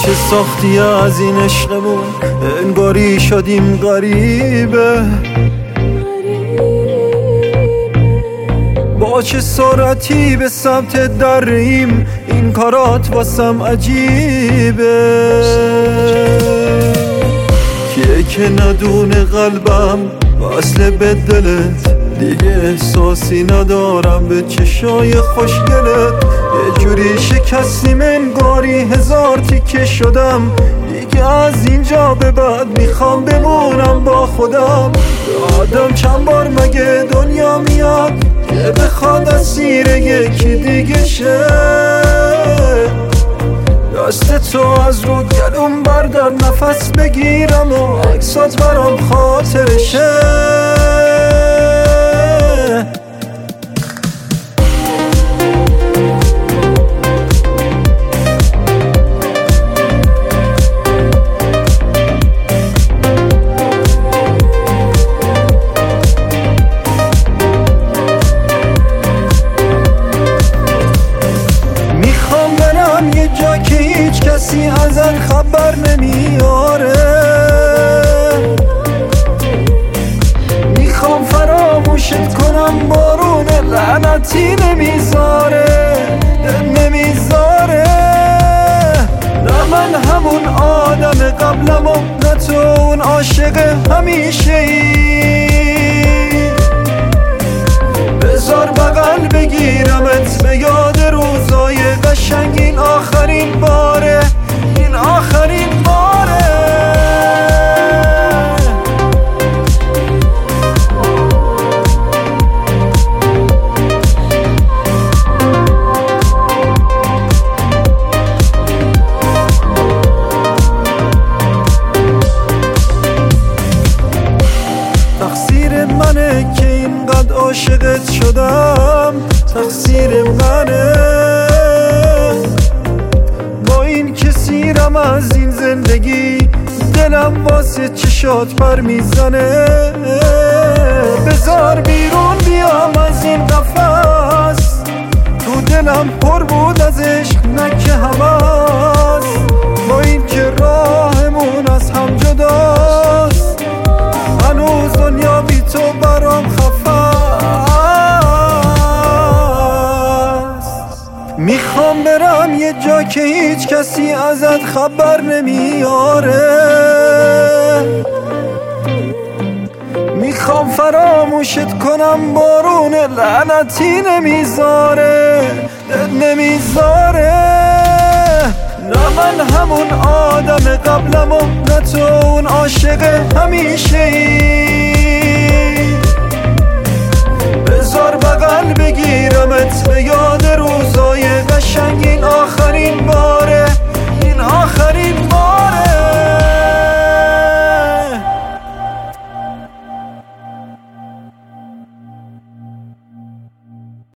چه ساختی از این عشقمون، انگاری شدیم غریبه. با چه سرعتی به سمت دریم، این کارات واسم عجیبه. کیه که ندونه قلبم وصله به دلت، دیگه احساسی ندارم به چشای خوشگلت. یه جوری شکستیم انگاری هزار تیکه شدم، دیگه از اینجا به بعد میخوام بمونم با خودم. آدم چند بار مگه دنیا میاد که بخواد اسیر یکی دیگه شه؟ دست تو از رو گلوم بردار نفس بگیرم و عکسات برام خاطرشه. کسی ازت خبر نمیاره، میخوام فراموشت کنم بارون لعنتی نمیذاره. نه من همون آدم قبلم و نه تو اون عاشق همیشه ای. بذار بغل بگیرمت به یاد روزای قشنگ، این آخرین باره، این آخرین باره. تقصیر منه که اینقدر عاشقت شدم، تقصیر منه. با این کسیرم از این زندگی، دلم واسه چشات پر میزنه. بذار بیرون بیام از این قفس، تو دلم پر بود از عشق نه که هوس. با این که راهمون از هم جداست، هنوز دنیا بی تو برام خفه است. میخوام برم یه جا که هیچ کسی ازت خبر نمیاره، میخوام فراموشت کنم بارون لعنتی نمیذاره. نه من همون آدم قبلم و نه تو اون عاشق همیشه ای. بذار بغل بگیرمت به یاد روزای قشنگ، این آخرین